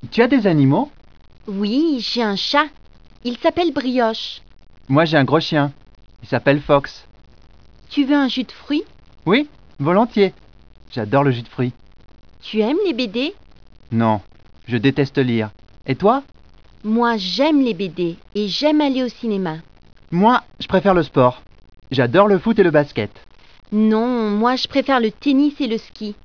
Tu as des animaux? Oui, j'ai un chat. Il s'appelle Brioche. Moi j'ai un gros chien. Il s'appelle Fox. Tu veux un jus de fruits? Oui, volontiers. J'adore le jus de fruits. Tu aimes les BD? Non, je déteste lire. Et toi? Moi, j'aime les BD et j'aime aller au cinéma. Moi, je préfère le sport. J'adore le foot et le basket. Non, moi, je préfère le tennis et le ski.